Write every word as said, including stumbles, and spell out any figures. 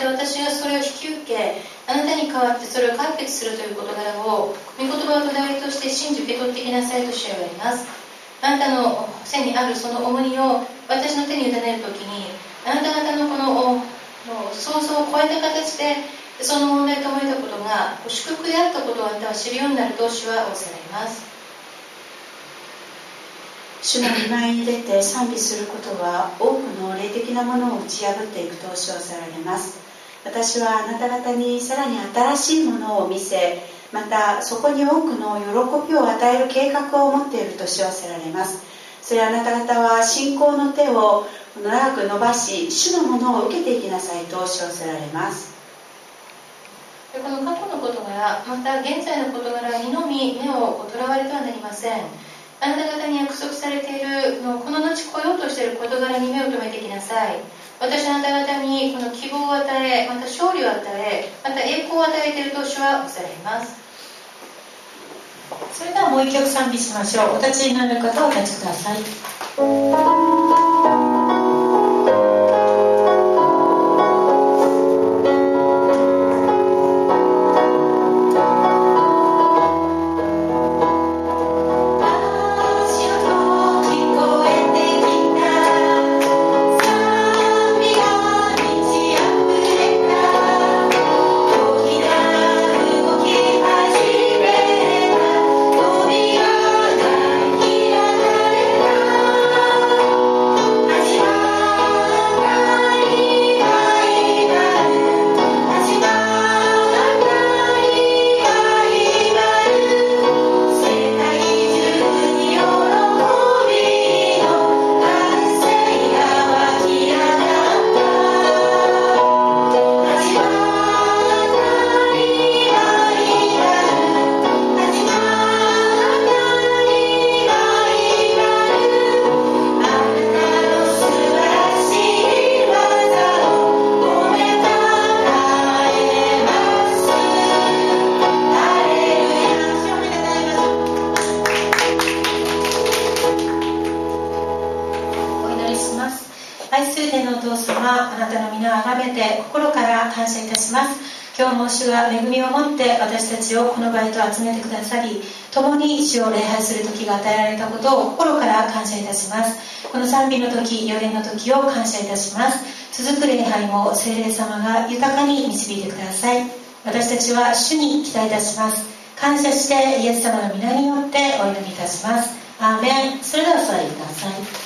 して私がそれを引き受け、あなたに代わってそれを解決するという事柄を、御言葉を土台として信じ受け取っていきなさいと主は言われます。あなたの背にあるその重荷を私の手に委ねるときに、あなた方のこの想像を超えた形でその問題と思えたことが祝福であったことをあなたは知るようになると主は仰せられます。 主の御前に出て賛美することは多くの霊的なものを打ち破っていくと主は仰せられます。私はあなた方にさらに新しいものを見せ、またそこに多くの喜びを与える計画を持っていると主は仰せられます。それはあなた方は信仰の手を長く伸ばし、主のものを受けていきなさいと主は仰せられます。 この過去の事柄、また現在の事柄にのみ目をとらわれてはなりません。あなた方に約束されているのこの後来ようとしている事柄に目を留めていきなさい。私はあなた方にこの希望を与え、また勝利を与え、また栄光を与えていると主は仰せられます。 それではもう一曲賛美しましょう。お立ちになる方はお立ちください。今日も主が恵みを持って私たちをこの場へと集めてくださり、共に主を礼拝する時が与えられたことを心から感謝いたします。この賛美の時、予言の時を感謝いたします。続く礼拝も聖霊様が豊かに導いてください。私たちは主に期待いたします。感謝してイエス様の皆によってお祈りいたします。アーメン。それではお座りください。